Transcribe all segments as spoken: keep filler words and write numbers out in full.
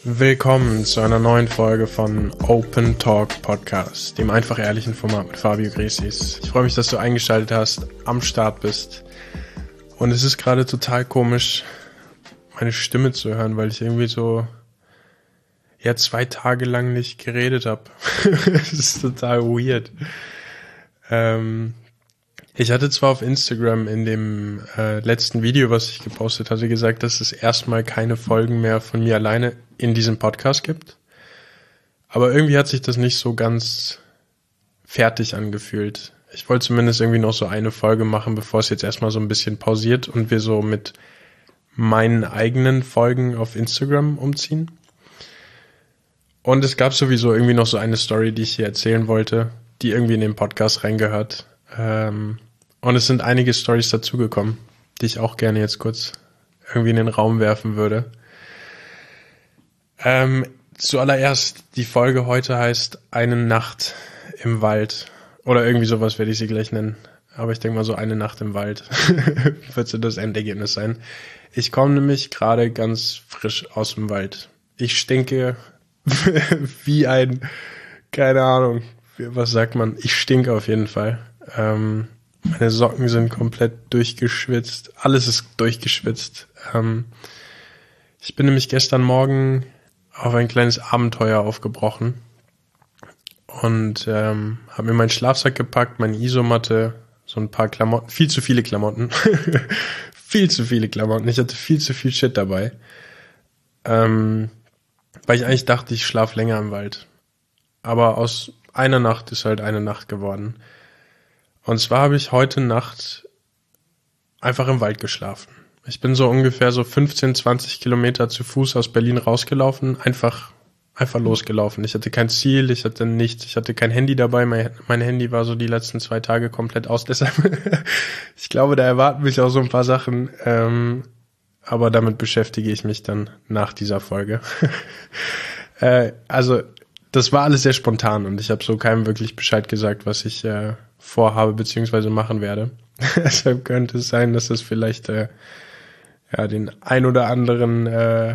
Willkommen zu einer neuen Folge von Open Talk Podcast, dem einfach ehrlichen Format mit Fabio Gresis. Ich freue mich, dass du eingeschaltet hast, am Start bist. Und es ist gerade total komisch, meine Stimme zu hören, weil ich irgendwie so ja zwei Tage lang nicht geredet habe. Das ist total weird. Ähm, ich hatte zwar auf Instagram in dem äh, letzten Video, was ich gepostet hatte, gesagt, dass es erstmal keine Folgen mehr von mir alleine in diesem Podcast gibt. Aber irgendwie hat sich das nicht so ganz fertig angefühlt. Ich wollte zumindest irgendwie noch so eine Folge machen, bevor es jetzt erstmal so ein bisschen pausiert und wir so mit meinen eigenen Folgen auf Instagram umziehen. Und es gab sowieso irgendwie noch so eine Story, die ich hier erzählen wollte, die irgendwie in den Podcast reingehört. Ähm, und es sind einige Storys dazugekommen, die ich auch gerne jetzt kurz irgendwie in den Raum werfen würde. Ähm, zuallererst, die Folge heute heißt Eine Nacht im Wald. Oder irgendwie sowas werde ich sie gleich nennen. Aber ich denke mal so eine Nacht im Wald wird so das Endergebnis sein. Ich komme nämlich gerade ganz frisch aus dem Wald. Ich stinke wie ein, keine Ahnung, was sagt man? Ich stinke auf jeden Fall. Ähm, meine Socken sind komplett durchgeschwitzt. Alles ist durchgeschwitzt. Ähm, ich bin nämlich gestern Morgen auf ein kleines Abenteuer aufgebrochen und ähm, habe mir meinen Schlafsack gepackt, meine Isomatte, so ein paar Klamotten, viel zu viele Klamotten, viel zu viele Klamotten. Ich hatte viel zu viel Shit dabei, ähm, weil ich eigentlich dachte, ich schlafe länger im Wald. Aber aus einer Nacht ist halt eine Nacht geworden. Und zwar habe ich heute Nacht einfach im Wald geschlafen. Ich bin so ungefähr so fünfzehn, zwanzig Kilometer zu Fuß aus Berlin rausgelaufen, einfach einfach losgelaufen. Ich hatte kein Ziel, ich hatte nichts, ich hatte kein Handy dabei. Mein, mein Handy war so die letzten zwei Tage komplett aus. Deshalb, ich glaube, da erwarten mich auch so ein paar Sachen. Ähm, aber damit beschäftige ich mich dann nach dieser Folge. äh, also das war alles sehr spontan und ich habe so keinem wirklich Bescheid gesagt, was ich äh, vorhabe bzw. machen werde. Deshalb könnte es sein, dass das vielleicht äh, ja den ein oder anderen äh,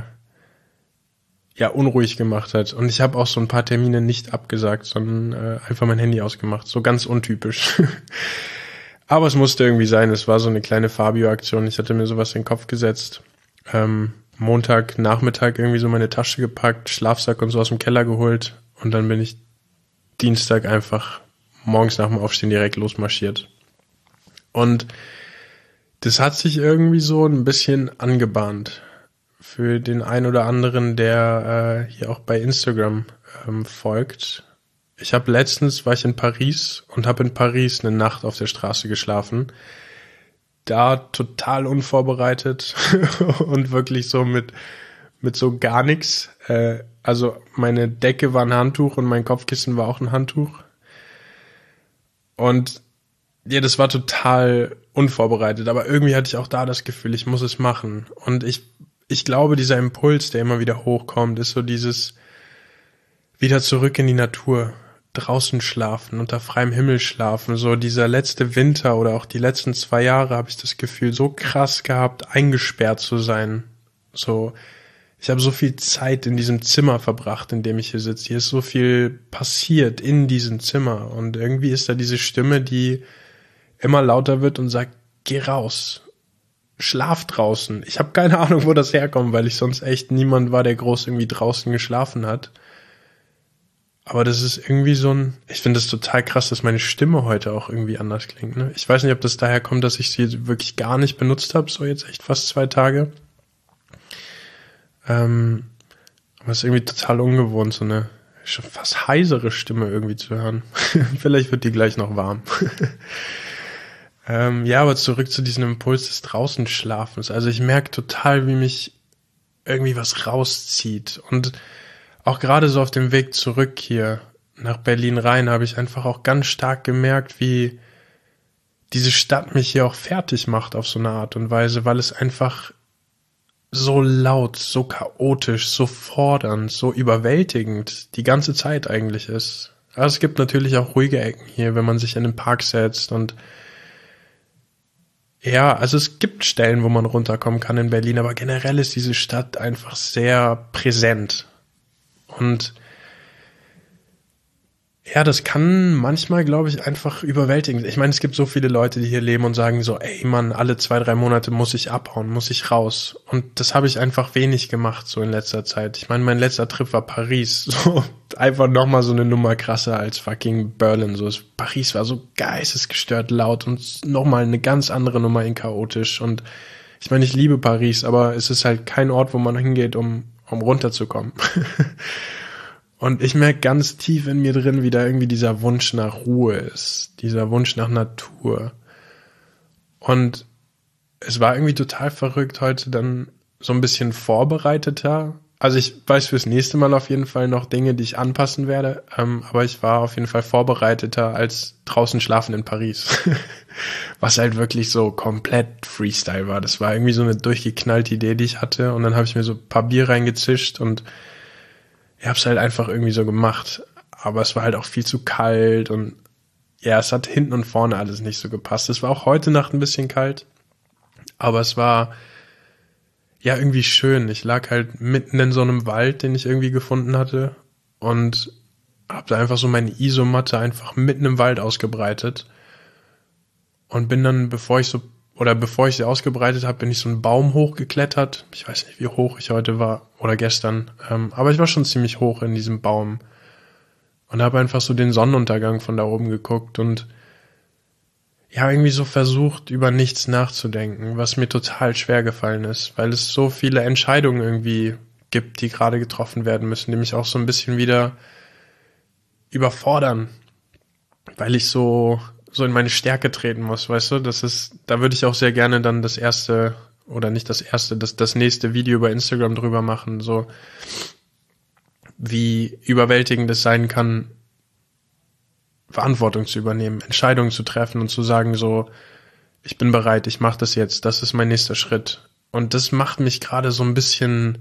ja unruhig gemacht hat. Und ich habe auch so ein paar Termine nicht abgesagt, sondern äh, einfach mein Handy ausgemacht. So ganz untypisch. Aber es musste irgendwie sein. Es war so eine kleine Fabio-Aktion. Ich hatte mir sowas in den Kopf gesetzt. Ähm, Montag, Nachmittag irgendwie so meine Tasche gepackt, Schlafsack und so aus dem Keller geholt. Und dann bin ich Dienstag einfach morgens nach dem Aufstehen direkt losmarschiert. Und das hat sich irgendwie so ein bisschen angebahnt. Für den einen oder anderen, der äh, hier auch bei Instagram ähm, folgt. Ich habe letztens, war ich in Paris und habe in Paris eine Nacht auf der Straße geschlafen. Da total unvorbereitet und wirklich so mit mit so gar nichts. Äh, also meine Decke war ein Handtuch und mein Kopfkissen war auch ein Handtuch. Und ja, das war total unvorbereitet. Aber irgendwie hatte ich auch da das Gefühl, ich muss es machen. Und ich ich glaube, dieser Impuls, der immer wieder hochkommt, ist so dieses wieder zurück in die Natur. Draußen schlafen, unter freiem Himmel schlafen. So dieser letzte Winter oder auch die letzten zwei Jahre habe ich das Gefühl, so krass gehabt, eingesperrt zu sein. So, ich habe so viel Zeit in diesem Zimmer verbracht, in dem ich hier sitze. Hier ist so viel passiert in diesem Zimmer. Und irgendwie ist da diese Stimme, die immer lauter wird und sagt, geh raus. Schlaf draußen. Ich habe keine Ahnung, wo das herkommt, weil ich sonst echt niemand war, der groß irgendwie draußen geschlafen hat. Aber das ist irgendwie so ein, ich finde es total krass, dass meine Stimme heute auch irgendwie anders klingt. Ne? Ich weiß nicht, ob das daher kommt, dass ich sie wirklich gar nicht benutzt habe, so jetzt echt fast zwei Tage. Ähm, aber es ist irgendwie total ungewohnt, so eine schon fast heisere Stimme irgendwie zu hören. Vielleicht wird die gleich noch warm. ähm, ja, aber zurück zu diesem Impuls des Draußenschlafens. Also ich merke total, wie mich irgendwie was rauszieht. Und auch gerade so auf dem Weg zurück hier nach Berlin rein habe ich einfach auch ganz stark gemerkt, wie diese Stadt mich hier auch fertig macht auf so eine Art und Weise, weil es einfach so laut, so chaotisch, so fordernd, so überwältigend die ganze Zeit eigentlich ist. Aber es gibt natürlich auch ruhige Ecken hier, wenn man sich in den Park setzt und ja, also es gibt Stellen, wo man runterkommen kann in Berlin, aber generell ist diese Stadt einfach sehr präsent. Und ja, das kann manchmal, glaube ich, einfach überwältigend. Ich meine, es gibt so viele Leute, die hier leben und sagen so, ey Mann, alle zwei, drei Monate muss ich abhauen, muss ich raus. Und das habe ich einfach wenig gemacht so in letzter Zeit. Ich meine, mein letzter Trip war Paris. So einfach nochmal so eine Nummer krasser als fucking Berlin. So, Paris war so geistesgestört laut und nochmal eine ganz andere Nummer in chaotisch. Und ich meine, ich liebe Paris, aber es ist halt kein Ort, wo man hingeht, um, um runterzukommen. Und ich merke ganz tief in mir drin, wie da irgendwie dieser Wunsch nach Ruhe ist, dieser Wunsch nach Natur. Und es war irgendwie total verrückt, heute dann so ein bisschen vorbereiteter. Also ich weiß fürs nächste Mal auf jeden Fall noch Dinge, die ich anpassen werde, ähm, aber ich war auf jeden Fall vorbereiteter als draußen schlafen in Paris. Was halt wirklich so komplett Freestyle war. Das war irgendwie so eine durchgeknallte Idee, die ich hatte. Und dann habe ich mir so ein paar Bier reingezischt und ich hab's halt einfach irgendwie so gemacht. Aber es war halt auch viel zu kalt und ja, es hat hinten und vorne alles nicht so gepasst. Es war auch heute Nacht ein bisschen kalt, aber es war ja irgendwie schön. Ich lag halt mitten in so einem Wald, den ich irgendwie gefunden hatte und hab da einfach so meine Isomatte einfach mitten im Wald ausgebreitet und bin dann, bevor ich so Oder bevor ich sie ausgebreitet habe, bin ich so einen Baum hochgeklettert. Ich weiß nicht, wie hoch ich heute war oder gestern. Ähm, aber ich war schon ziemlich hoch in diesem Baum. Und habe einfach so den Sonnenuntergang von da oben geguckt und ja, irgendwie so versucht, über nichts nachzudenken, was mir total schwer gefallen ist, weil es so viele Entscheidungen irgendwie gibt, die gerade getroffen werden müssen, die mich auch so ein bisschen wieder überfordern, weil ich so so in meine Stärke treten muss, weißt du, das ist, da würde ich auch sehr gerne dann das erste, oder nicht das erste, das, das nächste Video über Instagram drüber machen, so wie überwältigend es sein kann, Verantwortung zu übernehmen, Entscheidungen zu treffen und zu sagen so, ich bin bereit, ich mache das jetzt, das ist mein nächster Schritt. Und das macht mich gerade so ein bisschen,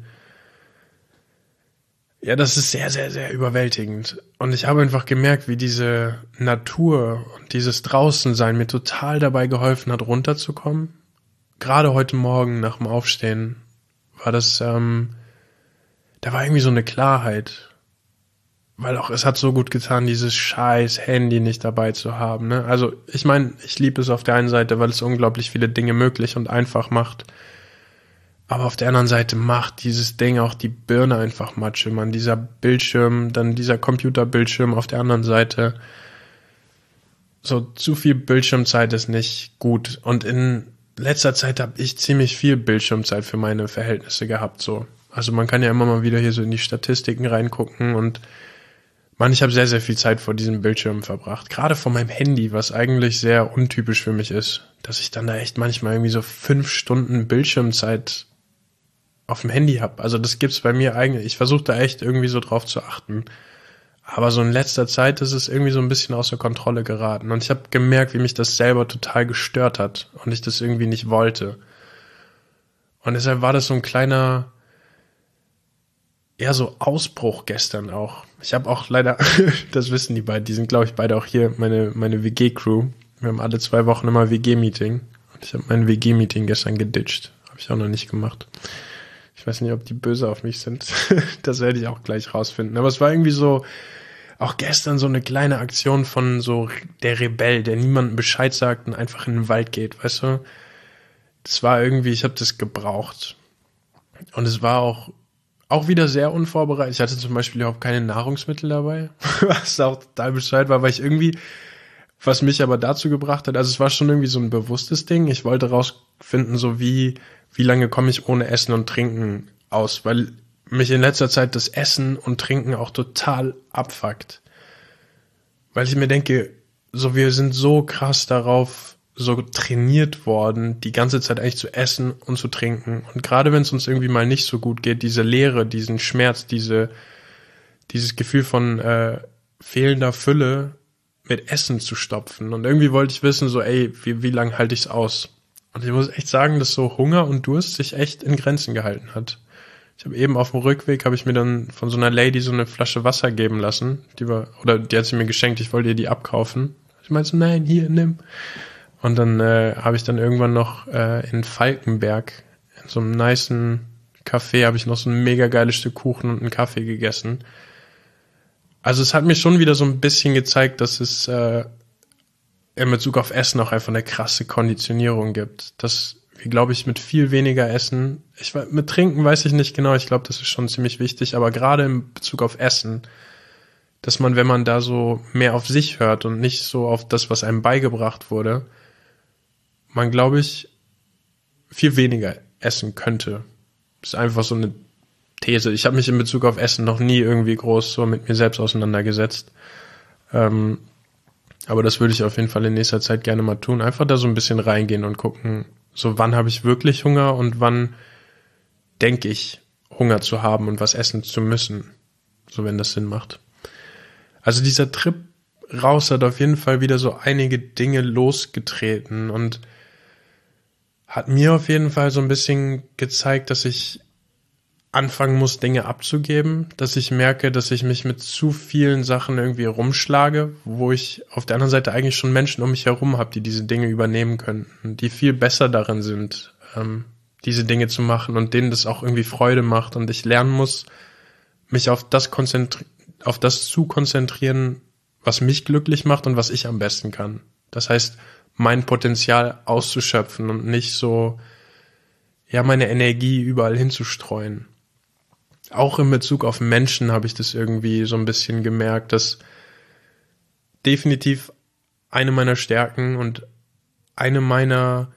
ja, das ist sehr, sehr, sehr überwältigend. Und ich habe einfach gemerkt, wie diese Natur und dieses Draußensein mir total dabei geholfen hat, runterzukommen. Gerade heute Morgen nach dem Aufstehen war das, ähm, da war irgendwie so eine Klarheit. Weil auch es hat so gut getan, dieses scheiß Handy nicht dabei zu haben, ne? Also ich meine, ich liebe es auf der einen Seite, weil es unglaublich viele Dinge möglich und einfach macht. Aber auf der anderen Seite macht dieses Ding auch die Birne einfach Matsche, man. Dieser Bildschirm, dann dieser Computerbildschirm auf der anderen Seite. So zu viel Bildschirmzeit ist nicht gut. Und in letzter Zeit habe ich ziemlich viel Bildschirmzeit für meine Verhältnisse gehabt, so. Also man kann ja immer mal wieder hier so in die Statistiken reingucken und man, ich habe sehr, sehr viel Zeit vor diesem Bildschirm verbracht. Gerade vor meinem Handy, was eigentlich sehr untypisch für mich ist. Dass ich dann da echt manchmal irgendwie so fünf Stunden Bildschirmzeit auf dem Handy habe. Also das gibt's bei mir eigentlich. Ich versuche da echt irgendwie so drauf zu achten. Aber so in letzter Zeit ist es irgendwie so ein bisschen außer Kontrolle geraten. Und ich habe gemerkt, wie mich das selber total gestört hat. Und ich das irgendwie nicht wollte. Und deshalb war das so ein kleiner, ja, so Ausbruch gestern auch. Ich habe auch leider, das wissen die beiden, die sind, glaube ich, beide auch hier, meine meine W G-Crew. Wir haben alle zwei Wochen immer W G-Meeting. Und ich habe mein W G-Meeting gestern geditcht. Habe ich auch noch nicht gemacht. Ich weiß nicht, ob die böse auf mich sind. Das werde ich auch gleich rausfinden. Aber es war irgendwie so, auch gestern so eine kleine Aktion von so der Rebell, der niemandem Bescheid sagt und einfach in den Wald geht, weißt du? Das war irgendwie, ich habe das gebraucht. Und es war auch Auch wieder sehr unvorbereitet. Ich hatte zum Beispiel überhaupt keine Nahrungsmittel dabei, was auch total bescheuert war, weil ich irgendwie, was mich aber dazu gebracht hat, also es war schon irgendwie so ein bewusstes Ding. Ich wollte rausfinden, so wie, wie lange komme ich ohne Essen und Trinken aus, weil mich in letzter Zeit das Essen und Trinken auch total abfuckt. Weil ich mir denke, so wir sind so krass darauf so trainiert worden, die ganze Zeit eigentlich zu essen und zu trinken. Und gerade wenn es uns irgendwie mal nicht so gut geht, diese Leere, diesen Schmerz, diese dieses Gefühl von äh, fehlender Fülle mit Essen zu stopfen. Und irgendwie wollte ich wissen, so ey, wie, wie lange halte ich's aus? Und ich muss echt sagen, dass so Hunger und Durst sich echt in Grenzen gehalten hat. Ich habe eben auf dem Rückweg, habe ich mir dann von so einer Lady so eine Flasche Wasser geben lassen. Die war, oder die hat sie mir geschenkt, ich wollte ihr die abkaufen. Ich meinte so, nein, hier, nimm. Und dann äh, habe ich dann irgendwann noch äh, in Falkenberg, in so einem nicen Café, habe ich noch so ein mega geiles Stück Kuchen und einen Kaffee gegessen. Also es hat mir schon wieder so ein bisschen gezeigt, dass es äh, in Bezug auf Essen auch einfach eine krasse Konditionierung gibt. Dass wir, glaube ich, mit viel weniger Essen, ich mit Trinken weiß ich nicht genau, ich glaube, das ist schon ziemlich wichtig, aber gerade in Bezug auf Essen, dass man, wenn man da so mehr auf sich hört und nicht so auf das, was einem beigebracht wurde, man, glaube ich, viel weniger essen könnte. Das ist einfach so eine These. Ich habe mich in Bezug auf Essen noch nie irgendwie groß so mit mir selbst auseinandergesetzt. Ähm, aber das würde ich auf jeden Fall in nächster Zeit gerne mal tun. Einfach da so ein bisschen reingehen und gucken, so wann habe ich wirklich Hunger und wann denke ich, Hunger zu haben und was essen zu müssen. So, wenn das Sinn macht. Also dieser Trip raus hat auf jeden Fall wieder so einige Dinge losgetreten und hat mir auf jeden Fall so ein bisschen gezeigt, dass ich anfangen muss, Dinge abzugeben, dass ich merke, dass ich mich mit zu vielen Sachen irgendwie rumschlage, wo ich auf der anderen Seite eigentlich schon Menschen um mich herum habe, die diese Dinge übernehmen könnten, die viel besser darin sind, ähm, diese Dinge zu machen und denen das auch irgendwie Freude macht und ich lernen muss, mich auf das konzentri- auf das zu konzentrieren, was mich glücklich macht und was ich am besten kann. Das heißt, mein Potenzial auszuschöpfen und nicht so, ja, meine Energie überall hinzustreuen. Auch in Bezug auf Menschen habe ich das irgendwie so ein bisschen gemerkt, dass definitiv eine meiner Stärken und eine meiner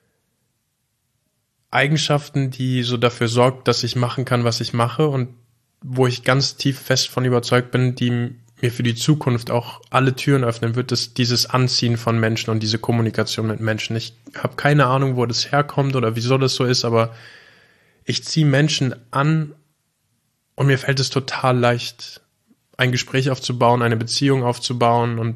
Eigenschaften, die so dafür sorgt, dass ich machen kann, was ich mache und wo ich ganz tief fest von überzeugt bin, die mir für die Zukunft auch alle Türen öffnen wird, ist dieses Anziehen von Menschen und diese Kommunikation mit Menschen. Ich habe keine Ahnung, wo das herkommt oder wieso das so ist, aber ich ziehe Menschen an und mir fällt es total leicht, ein Gespräch aufzubauen, eine Beziehung aufzubauen und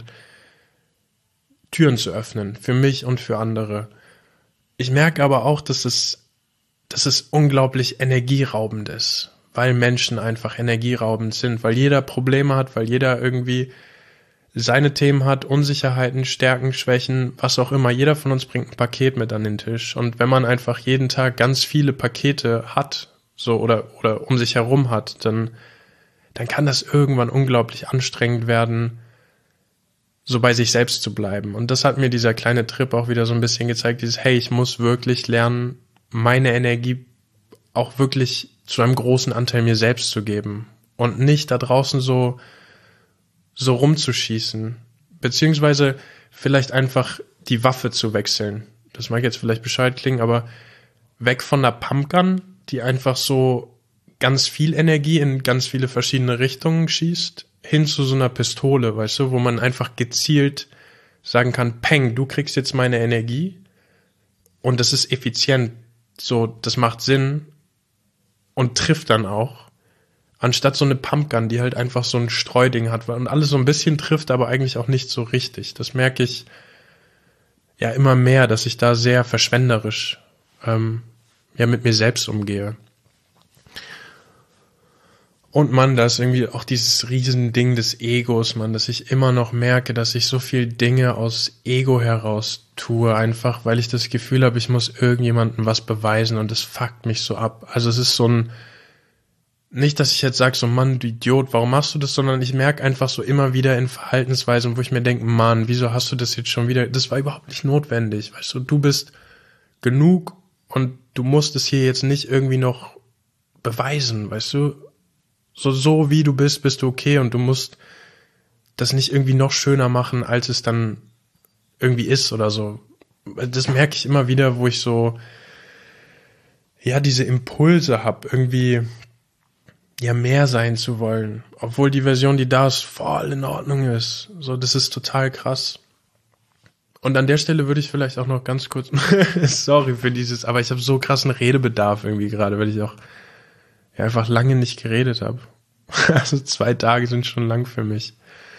Türen zu öffnen, für mich und für andere. Ich merke aber auch, dass es, dass es unglaublich energieraubend ist, weil Menschen einfach energieraubend sind, weil jeder Probleme hat, weil jeder irgendwie seine Themen hat, Unsicherheiten, Stärken, Schwächen, was auch immer. Jeder von uns bringt ein Paket mit an den Tisch. Und wenn man einfach jeden Tag ganz viele Pakete hat, so oder oder um sich herum hat, dann dann kann das irgendwann unglaublich anstrengend werden, so bei sich selbst zu bleiben. Und das hat mir dieser kleine Trip auch wieder so ein bisschen gezeigt, dieses, hey, ich muss wirklich lernen, meine Energie auch wirklich zu einem großen Anteil mir selbst zu geben und nicht da draußen so so rumzuschießen, beziehungsweise vielleicht einfach die Waffe zu wechseln. Das mag jetzt vielleicht bescheuert klingen, aber weg von der Pumpgun, die einfach so ganz viel Energie in ganz viele verschiedene Richtungen schießt, hin zu so einer Pistole, weißt du, wo man einfach gezielt sagen kann, Peng, du kriegst jetzt meine Energie und das ist effizient, so, das macht Sinn und trifft dann auch, anstatt so eine Pumpgun, die halt einfach so ein Streuding hat und alles so ein bisschen trifft, aber eigentlich auch nicht so richtig. Das merke ich ja immer mehr, dass ich da sehr verschwenderisch ähm, ja mit mir selbst umgehe. Und Mann, da ist irgendwie auch dieses Riesending des Egos, Mann, dass ich immer noch merke, dass ich so viel Dinge aus Ego heraus tue, einfach weil ich das Gefühl habe, ich muss irgendjemandem was beweisen und das fuckt mich so ab. Also es ist so ein, nicht, dass ich jetzt sage, so Mann, du Idiot, warum machst du das, sondern ich merke einfach so immer wieder in Verhaltensweisen, wo ich mir denke, Mann, wieso hast du das jetzt schon wieder, das war überhaupt nicht notwendig, weißt du, du bist genug und du musst es hier jetzt nicht irgendwie noch beweisen, weißt du, so, so wie du bist, bist du okay und du musst das nicht irgendwie noch schöner machen, als es dann irgendwie ist oder so. Das merke ich immer wieder, wo ich so, ja, diese Impulse habe, irgendwie ja mehr sein zu wollen, obwohl die Version, die da ist, voll in Ordnung ist. So, das ist total krass. Und an der Stelle würde ich vielleicht auch noch ganz kurz, sorry für dieses, aber ich habe so krassen Redebedarf irgendwie gerade, weil ich auch ja, einfach lange nicht geredet habe. Also zwei Tage sind schon lang für mich.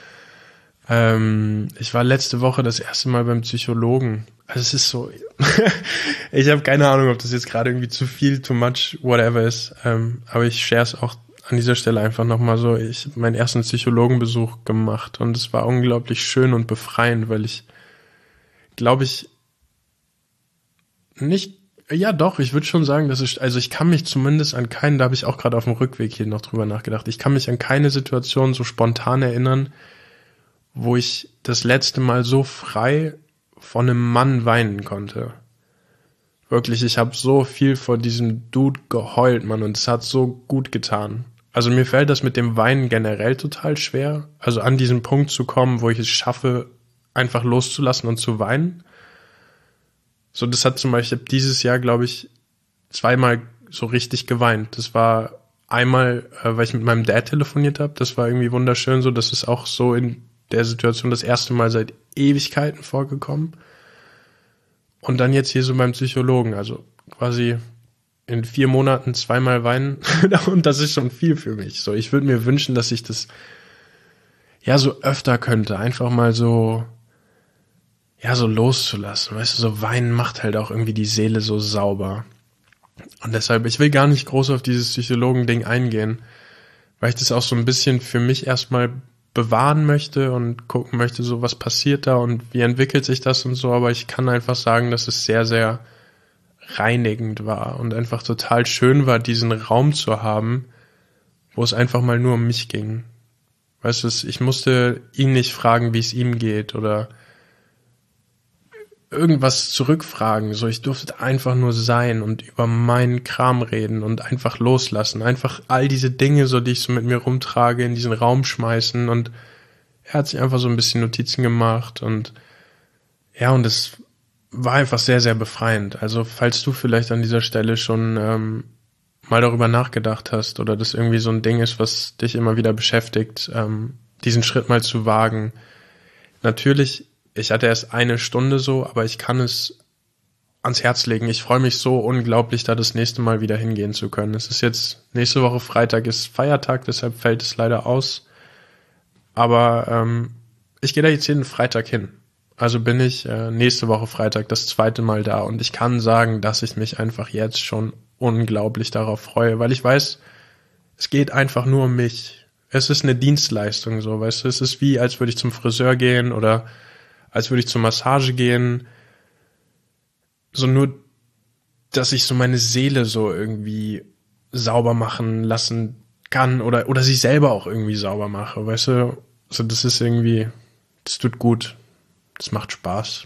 Ähm, ich war letzte Woche das erste Mal beim Psychologen. Also es ist so, ich habe keine Ahnung, ob das jetzt gerade irgendwie zu viel, too much, whatever ist. Ähm, aber ich share es auch an dieser Stelle einfach nochmal so. Ich habe meinen ersten Psychologenbesuch gemacht und es war unglaublich schön und befreiend, weil ich, glaube ich, nicht Ja, doch, ich würde schon sagen, dass ich, also ich kann mich zumindest an keinen, da habe ich auch gerade auf dem Rückweg hier noch drüber nachgedacht, ich kann mich an keine Situation so spontan erinnern, wo ich das letzte Mal so frei von einem Mann weinen konnte. Wirklich, ich habe so viel vor diesem Dude geheult, Mann, und es hat so gut getan. Also mir fällt das mit dem Weinen generell total schwer, also an diesen Punkt zu kommen, wo ich es schaffe, einfach loszulassen und zu weinen. So, das hat zum Beispiel dieses Jahr, glaube ich, zweimal so richtig geweint. Das war einmal, äh, weil ich mit meinem Dad telefoniert habe. Das war irgendwie wunderschön so. Das ist auch so in der Situation das erste Mal seit Ewigkeiten vorgekommen. Und dann jetzt hier so beim Psychologen. Also quasi in vier Monaten zweimal weinen. Und das ist schon viel für mich. So, ich würde mir wünschen, dass ich das ja so öfter könnte. Einfach mal so... ja, so loszulassen, weißt du, so weinen macht halt auch irgendwie die Seele so sauber. Und deshalb, ich will gar nicht groß auf dieses Psychologen-Ding eingehen, weil ich das auch so ein bisschen für mich erstmal bewahren möchte und gucken möchte, so was passiert da und wie entwickelt sich das und so, aber ich kann einfach sagen, dass es sehr, sehr reinigend war und einfach total schön war, diesen Raum zu haben, wo es einfach mal nur um mich ging. Weißt du, ich musste ihn nicht fragen, wie es ihm geht oder irgendwas zurückfragen, so ich durfte einfach nur sein und über meinen Kram reden und einfach loslassen, einfach all diese Dinge, so die ich so mit mir rumtrage, in diesen Raum schmeißen und er hat sich einfach so ein bisschen Notizen gemacht und ja, und es war einfach sehr, sehr befreiend. Also falls du vielleicht an dieser Stelle schon ähm, mal darüber nachgedacht hast oder das irgendwie so ein Ding ist, was dich immer wieder beschäftigt, ähm, diesen Schritt mal zu wagen. Natürlich, ich hatte erst eine Stunde so, aber ich kann es ans Herz legen. Ich freue mich so unglaublich, da das nächste Mal wieder hingehen zu können. Es ist jetzt, nächste Woche Freitag ist Feiertag, deshalb fällt es leider aus. Aber ähm, ich gehe da jetzt jeden Freitag hin. Also bin ich äh, nächste Woche Freitag das zweite Mal da. Und ich kann sagen, dass ich mich einfach jetzt schon unglaublich darauf freue, weil ich weiß, es geht einfach nur um mich. Es ist eine Dienstleistung so, weißt du. Es ist wie, als würde ich zum Friseur gehen oder als würde ich zur Massage gehen, so nur, dass ich so meine Seele so irgendwie sauber machen lassen kann oder oder sie selber auch irgendwie sauber mache, weißt du, so das ist irgendwie, das tut gut, das macht Spaß.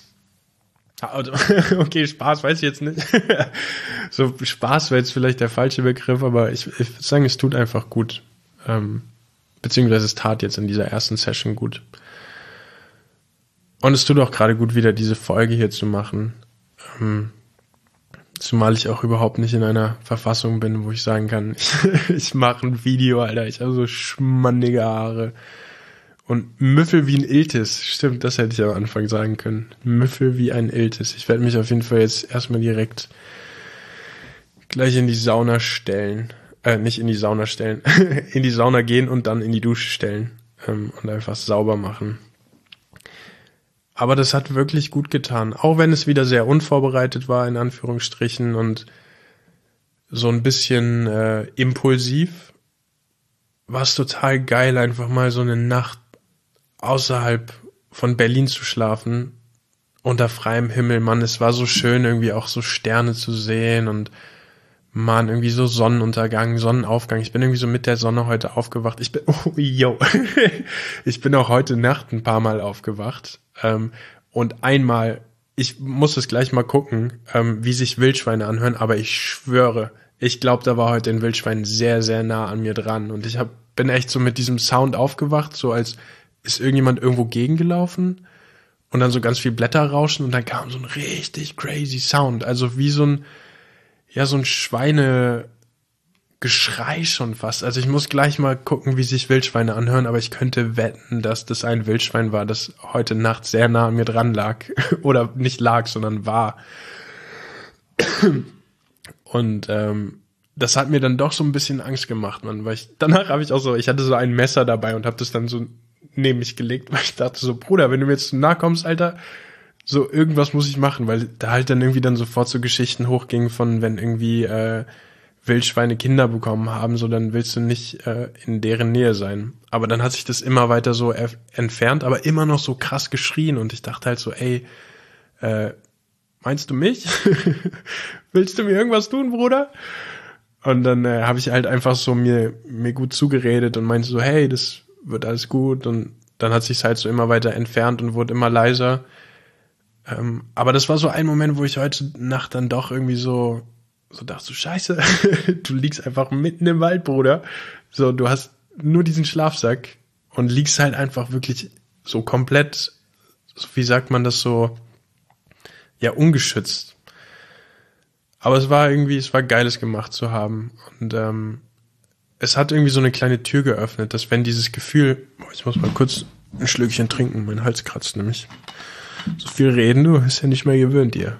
Okay, Spaß weiß ich jetzt nicht. So Spaß wäre jetzt vielleicht der falsche Begriff, aber ich, ich würde sagen, es tut einfach gut, ähm, beziehungsweise es tat jetzt in dieser ersten Session gut. Und es tut auch gerade gut, wieder diese Folge hier zu machen. Ähm, zumal ich auch überhaupt nicht in einer Verfassung bin, wo ich sagen kann, ich, ich mache ein Video, Alter. Ich habe so schmandige Haare. Und Müffel wie ein Iltis. Stimmt, das hätte ich am Anfang sagen können. Müffel wie ein Iltis. Ich werde mich auf jeden Fall jetzt erstmal direkt gleich in die Sauna stellen. Äh, nicht in die Sauna stellen. In die Sauna gehen und dann in die Dusche stellen. Ähm, und einfach sauber machen. Aber das hat wirklich gut getan, auch wenn es wieder sehr unvorbereitet war, in Anführungsstrichen, und so ein bisschen äh, impulsiv, war es total geil, einfach mal so eine Nacht außerhalb von Berlin zu schlafen, unter freiem Himmel, Mann, es war so schön, irgendwie auch so Sterne zu sehen und Mann, irgendwie so Sonnenuntergang, Sonnenaufgang. Ich bin irgendwie so mit der Sonne heute aufgewacht. Ich bin, oh, yo. Ich bin auch heute Nacht ein paar Mal aufgewacht. Ähm, und einmal, ich muss es gleich mal gucken, ähm, wie sich Wildschweine anhören, aber ich schwöre, ich glaube, da war heute ein Wildschwein sehr, sehr nah an mir dran. Und ich hab, bin echt so mit diesem Sound aufgewacht, so als ist irgendjemand irgendwo gegengelaufen und dann so ganz viel Blätter rauschen und dann kam so ein richtig crazy Sound. Also wie so ein Ja, so ein Schweinegeschrei schon fast. Also ich muss gleich mal gucken, wie sich Wildschweine anhören, aber ich könnte wetten, dass das ein Wildschwein war, das heute Nacht sehr nah an mir dran lag. Oder nicht lag, sondern war. Und ähm, das hat mir dann doch so ein bisschen Angst gemacht, Mann. Weil ich, danach habe ich auch so, ich hatte so ein Messer dabei und habe das dann so neben mich gelegt, weil ich dachte so, Bruder, wenn du mir jetzt zu nahe kommst, Alter, so irgendwas muss ich machen, weil da halt dann irgendwie dann sofort so Geschichten hochgingen von, wenn irgendwie äh, Wildschweine Kinder bekommen haben, so dann willst du nicht äh, in deren Nähe sein. Aber dann hat sich das immer weiter so erf- entfernt, aber immer noch so krass geschrien und ich dachte halt so, ey, äh, meinst du mich? Willst du mir irgendwas tun, Bruder? Und dann äh, habe ich halt einfach so mir mir gut zugeredet und meinte so, hey, das wird alles gut. Und dann hat sich's halt so immer weiter entfernt und wurde immer leiser. Ähm, aber das war so ein Moment, wo ich heute Nacht dann doch irgendwie so so dachte, so scheiße, du liegst einfach mitten im Wald, Bruder. So, du hast nur diesen Schlafsack und liegst halt einfach wirklich so komplett, so, wie sagt man das so, ja, ungeschützt. Aber es war irgendwie, es war geiles gemacht zu haben. Und ähm, es hat irgendwie so eine kleine Tür geöffnet, dass wenn dieses Gefühl, boah, ich muss mal kurz ein Schlückchen trinken, mein Hals kratzt nämlich. So viel reden, du bist ja nicht mehr gewöhnt, ihr.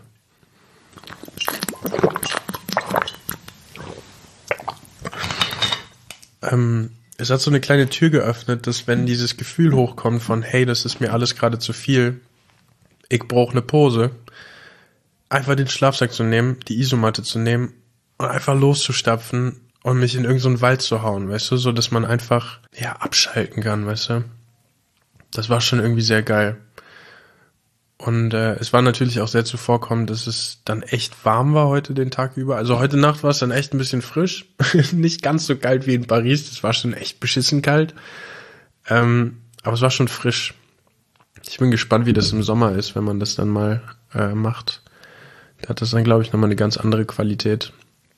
Ähm, es hat so eine kleine Tür geöffnet, dass wenn dieses Gefühl hochkommt von, hey, das ist mir alles gerade zu viel, ich brauche eine Pause, einfach den Schlafsack zu nehmen, die Isomatte zu nehmen und einfach loszustapfen und mich in irgendeinen so Wald zu hauen, weißt du, so dass man einfach, ja, abschalten kann, weißt du. Das war schon irgendwie sehr geil. Und äh, es war natürlich auch sehr zuvorkommend, dass es dann echt warm war heute den Tag über. Also heute Nacht war es dann echt ein bisschen frisch. Nicht ganz so kalt wie in Paris, das war schon echt beschissen kalt. Ähm, aber es war schon frisch. Ich bin gespannt, wie das im Sommer ist, wenn man das dann mal äh, macht. Da hat das dann, glaube ich, nochmal eine ganz andere Qualität.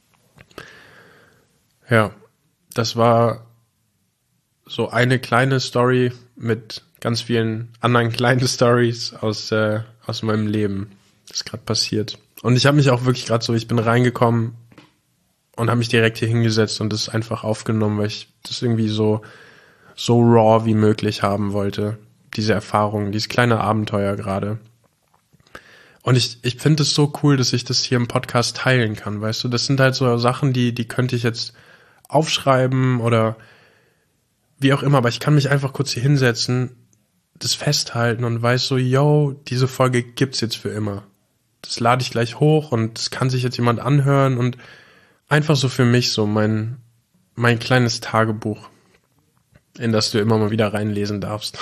Ja, das war so eine kleine Story mit ganz vielen anderen kleinen Stories aus äh, aus meinem Leben, das gerade passiert. Und ich habe mich auch wirklich gerade so, ich bin reingekommen und habe mich direkt hier hingesetzt und das einfach aufgenommen, weil ich das irgendwie so so raw wie möglich haben wollte. Diese Erfahrung, dieses kleine Abenteuer gerade. Und ich ich finde es so cool, dass ich das hier im Podcast teilen kann, weißt du? Das sind halt so Sachen, die die könnte ich jetzt aufschreiben oder wie auch immer, aber ich kann mich einfach kurz hier hinsetzen, das festhalten und weiß so, yo, diese Folge gibt's jetzt für immer. Das lade ich gleich hoch und das kann sich jetzt jemand anhören und einfach so für mich so mein mein kleines Tagebuch, in das du immer mal wieder reinlesen darfst.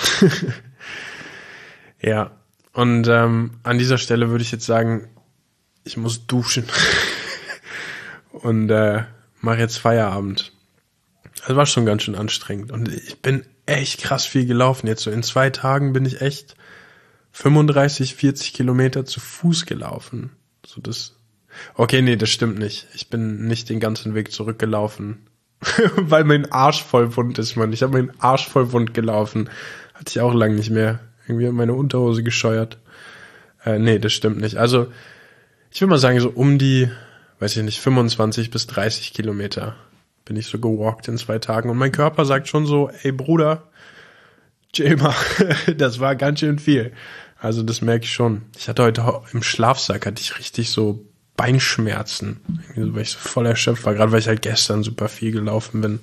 Ja, und ähm, an dieser Stelle würde ich jetzt sagen, ich muss duschen und äh, mache jetzt Feierabend. Das war schon ganz schön anstrengend und ich bin echt krass viel gelaufen. Jetzt so in zwei Tagen bin ich echt fünfunddreißig, vierzig Kilometer zu Fuß gelaufen. So das. Okay, nee, das stimmt nicht. Ich bin nicht den ganzen Weg zurückgelaufen, weil mein Arsch voll wund ist, Mann. Ich habe meinen Arsch voll wund gelaufen. Hatte ich auch lange nicht mehr. Irgendwie hat meine Unterhose gescheuert. Äh, nee, das stimmt nicht. Also, ich würde mal sagen, so um die, weiß ich nicht, fünfundzwanzig bis dreißig Kilometer bin ich so gewalkt in zwei Tagen. Und mein Körper sagt schon so, ey Bruder, chill mal, das war ganz schön viel. Also das merke ich schon. Ich hatte heute im Schlafsack, hatte ich richtig so Beinschmerzen, weil ich so voll erschöpft war, gerade weil ich halt gestern super viel gelaufen bin.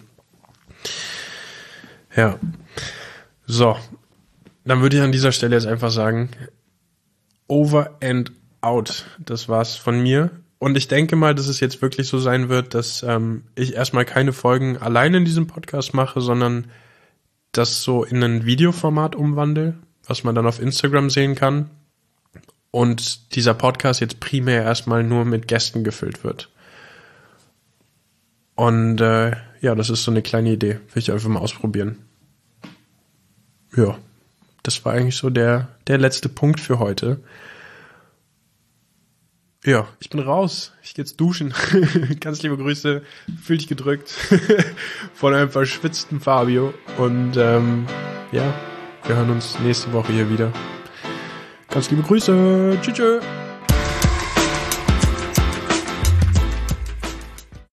Ja. So, dann würde ich an dieser Stelle jetzt einfach sagen, over and out. Das war's von mir. Und ich denke mal, dass es jetzt wirklich so sein wird, dass ähm, ich erstmal keine Folgen alleine in diesem Podcast mache, sondern das so in ein Videoformat umwandle, was man dann auf Instagram sehen kann. Und dieser Podcast jetzt primär erstmal nur mit Gästen gefüllt wird. Und äh, ja, das ist so eine kleine Idee. Will ich einfach mal ausprobieren. Ja, das war eigentlich so der, der letzte Punkt für heute. Ja, ich bin raus. Ich geh jetzt duschen. Ganz liebe Grüße. Fühl dich gedrückt von einem verschwitzten Fabio. Und ähm, ja, wir hören uns nächste Woche hier wieder. Ganz liebe Grüße. Tschüss. Tschüss.